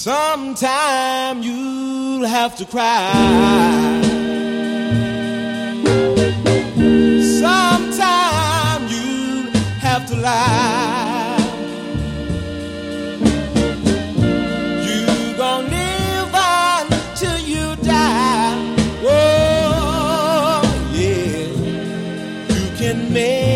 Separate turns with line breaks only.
Sometime you'll have to cry. Sometime you'll have to lie. You gonna live until you die. Oh, yeah. You can make